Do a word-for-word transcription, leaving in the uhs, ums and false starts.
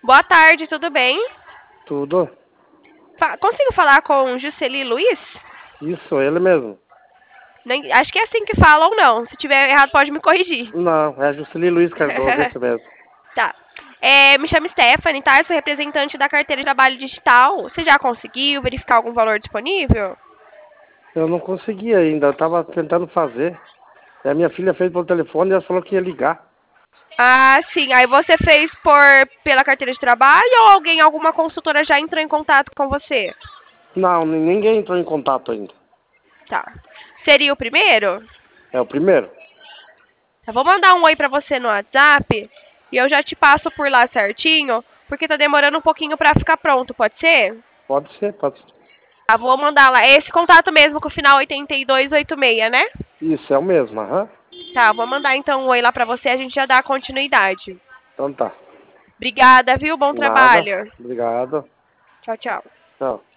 Boa tarde, tudo bem? Tudo. Fa- consigo falar com Jusceli Luiz? Isso, ele mesmo. Nem- acho que é assim que fala ou não. Se tiver errado, pode me corrigir. Não, é Juscelino Luiz Cardoso, esse mesmo. Tá. É, me chamo Stephanie, tá? Eu sou representante da carteira de trabalho digital. Você já conseguiu verificar algum valor disponível? Eu não consegui ainda, eu tava tentando fazer. E a minha filha fez pelo telefone e ela falou que ia ligar. Ah, sim. Aí você fez por pela carteira de trabalho ou alguém, alguma consultora já entrou em contato com você? Não, ni- ninguém entrou em contato ainda. Tá. Seria o primeiro? É o primeiro? Eu vou mandar um oi pra você no WhatsApp e eu já te passo por lá certinho, porque tá demorando um pouquinho pra ficar pronto, pode ser? Pode ser, pode ser. Ah, vou mandar lá. É esse contato mesmo com o final oitenta e dois oitenta e seis, né? Isso, é o mesmo, aham. Tá, vou mandar então um oi lá pra você, a gente já dá continuidade. Então tá. Obrigada, viu? Bom Nada. trabalho. Obrigado. Tchau, tchau. Tchau.